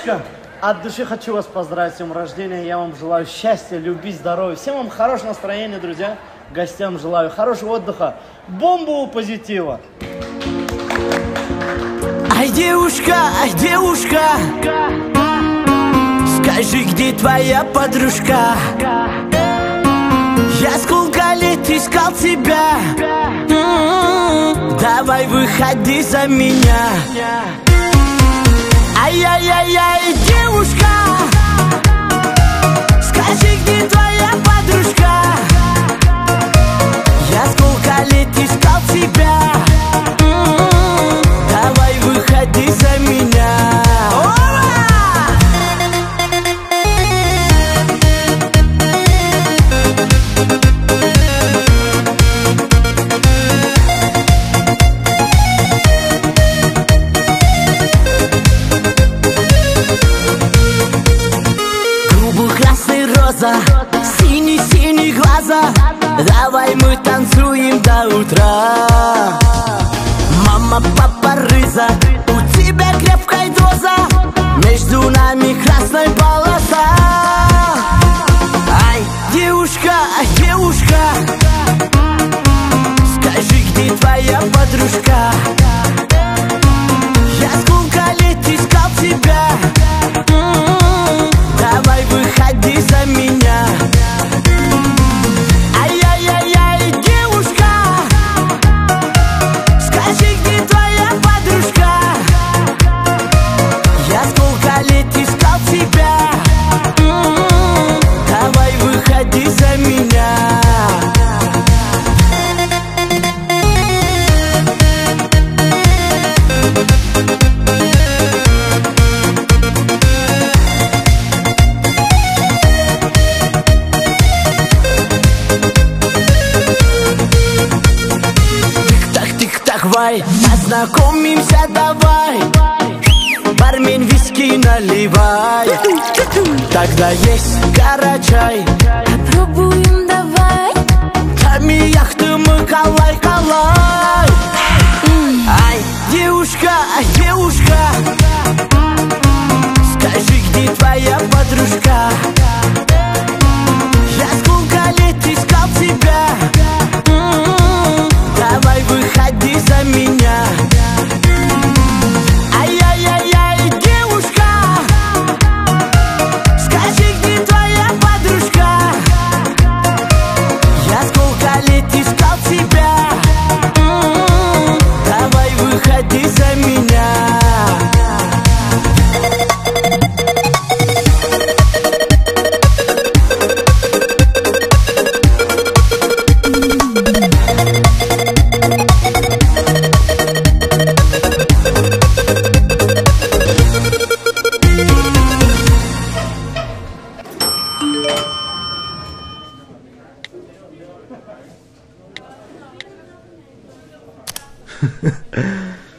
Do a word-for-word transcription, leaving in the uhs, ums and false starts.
Девушка, от души хочу вас поздравить с днем рождения. Я вам желаю счастья, любви, здоровья. Всем вам хорошего настроения, друзья. Гостям желаю хорошего отдыха, бомбу позитива. Ай, девушка, ай, девушка, скажи, где твоя подружка? Я сколько лет искал тебя. Давай выходи за меня. Ай-яй-яй-яй, девушка, скажи, где твоя подружка? Я сколько лет искал тебя. Давай выходи за меня. Синий-синий глаза, давай мы танцуем до утра. Мама, папа, рыза, у тебя крепкая доза, между нами красная полоса. Ай, девушка, ай, девушка, скажи, где твоя подружка? Я сколько лет искал тебя. Давай выходи за меня. Ай-яй-яй-яй, девушка, скажи, где твоя подружка? Я сколько лет искал тебя. Давай выходи за меня. Познакомимся, давай, бармен, виски наливай. Тогда есть карачай, попробуем, давай. Там и яхты мы калай-калай. Ай, девушка, ай, девушка, скажи, где твоя подружка? Я сколько лет искал тебя. Давай выходи за меня. Ай-яй-яй-яй, девушка, скажи, где твоя подружка? Я сколько лет искал тебя. Давай выходи за меня. Ha ha ha.